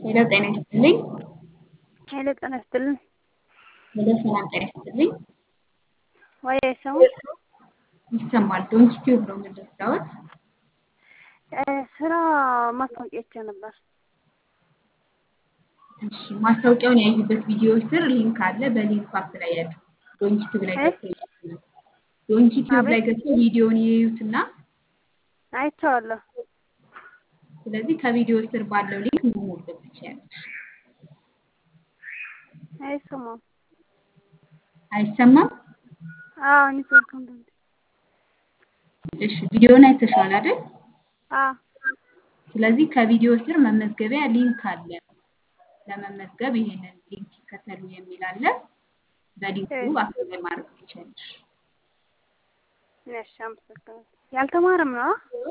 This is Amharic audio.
ሄሎ ጤና ይስጥልኝ። ሄሎ ጤና ይስጥልኝ። ሄሎ ሰላም ጤና ይስጥልኝ። ወይ አይሰማም? ይሰማል። ዶንት ቲዩብ ነው የምንደርዳውት። ስራ ማስታወቂያ አይቼ ነበር። እሺ ማስታወቂያውን ያዩበት ቪዲዮ ስር ሊንክ አለ። በሊንኩ አፕላይ ያድርጉ። ዶንት ቲዩብ ላይ ገብተው ይዩት። ዶንት ቲዩብ ላይ አቤት ገብተው ቪዲዮውን ይዩትና አይቼዋለሁ። ስለዚህ ከቪዲዮ ስር ባለው ሊንክ መሞላት ትችያለሽ። አይሰማም? አይሰማም? አዎ ኔትወርክ እንትን እሺ ቪዲዮውን አይተሽዋል አይደል? አዎ ስለዚህ ከቪዲዮ ስር መመዝገቢያ ሊንክ አለ። ለመመዝገብ ይሄንን ሊንክ ይከተሉ የሚል አለ። በሊንኩ አፕላይ ማድረግ ትችያለሽ። እሺ አመሰግናለሁ። ያልተማረም ነው?